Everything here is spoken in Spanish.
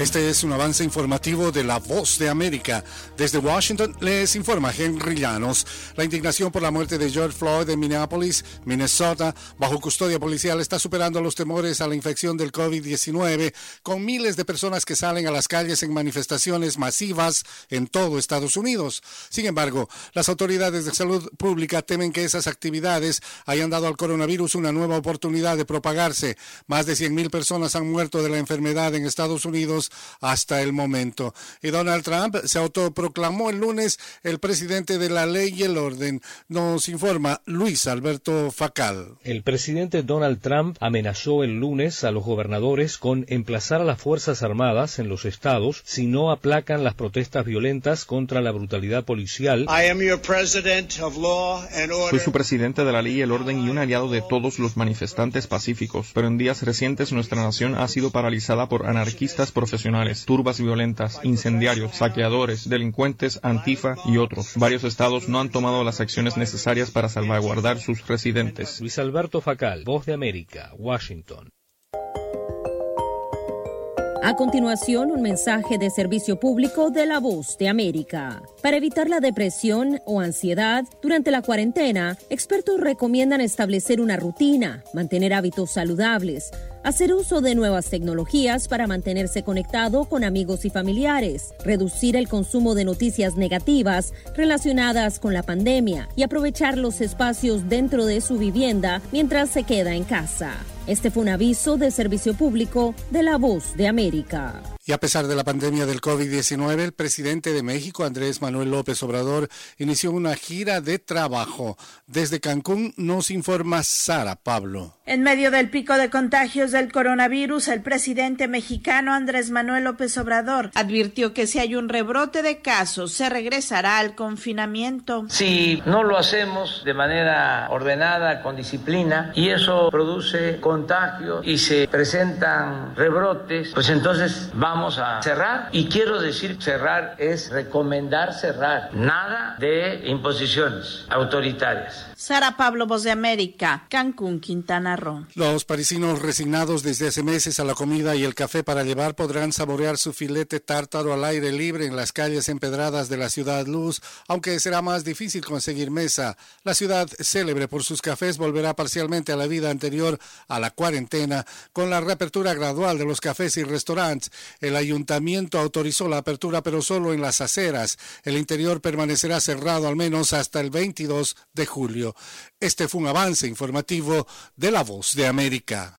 Este es un avance informativo de La Voz de América. Desde Washington les informa Henry Llanos. La indignación por la muerte de George Floyd en Minneapolis, Minnesota, bajo custodia policial, está superando los temores a la infección del COVID-19, con miles de personas que salen a las calles en manifestaciones masivas en todo Estados Unidos. Sin embargo, las autoridades de salud pública temen que esas actividades hayan dado al coronavirus una nueva oportunidad de propagarse. Más de 100,000 personas han muerto de la enfermedad en Estados Unidos hasta el momento. Y Donald Trump se autoproclamó el lunes el presidente de la ley y el orden. Nos informa Luis Alberto Facal. El presidente Donald Trump amenazó el lunes a los gobernadores con emplazar a las Fuerzas Armadas en los estados si no aplacan las protestas violentas contra la brutalidad policial. Soy su presidente de la ley y el orden y un aliado de todos los manifestantes pacíficos, pero en días recientes nuestra nación ha sido paralizada por anarquistas profesionales, turbas violentas, incendiarios, saqueadores, delincuentes, Antifa y otros. Varios estados no han tomado las acciones necesarias para salvaguardar sus residentes. Luis Alberto Facal, Voz de América, Washington. A continuación, un mensaje de servicio público de La Voz de América. Para evitar la depresión o ansiedad durante la cuarentena, expertos recomiendan establecer una rutina, mantener hábitos saludables, hacer uso de nuevas tecnologías para mantenerse conectado con amigos y familiares, reducir el consumo de noticias negativas relacionadas con la pandemia y aprovechar los espacios dentro de su vivienda mientras se queda en casa. Este fue un aviso de servicio público de La Voz de América. Y a pesar de la pandemia del COVID-19, el presidente de México, Andrés Manuel López Obrador, inició una gira de trabajo. Desde Cancún nos informa Sara Pablo. En medio del pico de contagios del coronavirus, el presidente mexicano Andrés Manuel López Obrador advirtió que si hay un rebrote de casos, se regresará al confinamiento. Si no lo hacemos de manera ordenada, con disciplina, y eso produce contagio y se presentan rebrotes, pues entonces vamos a cerrar. Y quiero decir, cerrar es recomendar cerrar. Nada de imposiciones autoritarias. Sara Pablo, Voz de América, Cancún, Quintana Roo. Los parisinos resignados desde hace meses a la comida y el café para llevar podrán saborear su filete tártaro al aire libre en las calles empedradas de la Ciudad Luz, aunque será más difícil conseguir mesa. La ciudad, célebre por sus cafés, volverá parcialmente a la vida anterior a la cuarentena con la reapertura gradual de los cafés y restaurantes. El ayuntamiento autorizó la apertura, pero solo en las aceras. El interior permanecerá cerrado al menos hasta el 22 de julio. Este fue un avance informativo de La Voz de América.